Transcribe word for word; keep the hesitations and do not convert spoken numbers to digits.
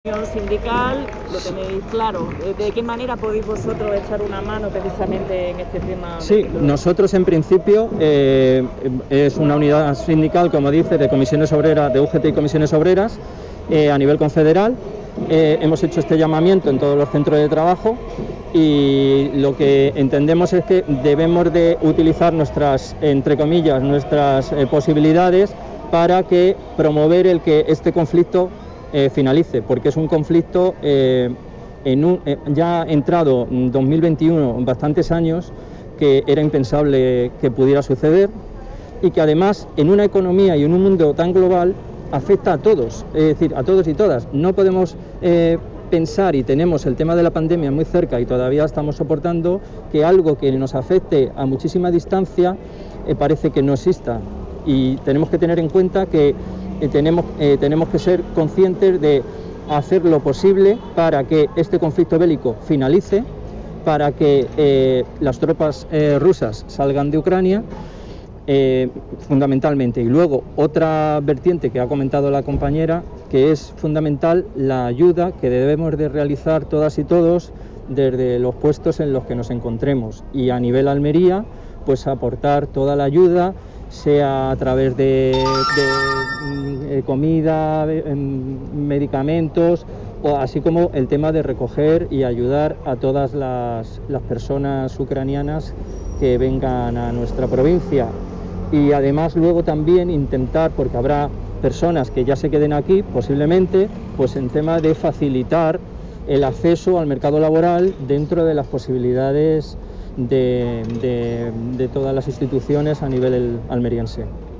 Sindical, lo tenéis claro. ¿De qué manera podéis vosotros echar una mano precisamente en este tema? Sí, nosotros en principio eh, es una unidad sindical, como dice, de comisiones obreras, de U G T y comisiones obreras eh, a nivel confederal. Eh, hemos hecho este llamamiento en todos los centros de trabajo y lo que entendemos es que debemos de utilizar nuestras, entre comillas, nuestras eh, posibilidades para que promover el que este conflicto Eh, finalice, porque es un conflicto eh, en un, eh, ya entrado en dos mil veintiuno, bastantes años, que era impensable que pudiera suceder y que además en una economía y en un mundo tan global afecta a todos, es decir, a todos y todas. No podemos eh, pensar, y tenemos el tema de la pandemia muy cerca y todavía estamos soportando, que algo que nos afecte a muchísima distancia eh, parece que no exista, y tenemos que tener en cuenta que Eh, tenemos, eh, tenemos que ser conscientes de hacer lo posible para que este conflicto bélico finalice, para que eh, las tropas eh, rusas salgan de Ucrania, eh, fundamentalmente. Y luego otra vertiente que ha comentado la compañera, que es fundamental la ayuda que debemos de realizar todas y todos desde los puestos en los que nos encontremos, y a nivel Almería, pues aportar toda la ayuda, sea a través de, de eh, comida, de, eh, medicamentos, o así como el tema de recoger y ayudar a todas las, las personas ucranianas que vengan a nuestra provincia. Y además luego también intentar, porque habrá personas que ya se queden aquí posiblemente, pues en tema de facilitar el acceso al mercado laboral dentro de las posibilidades de, de, de todas las instituciones a nivel almeriense.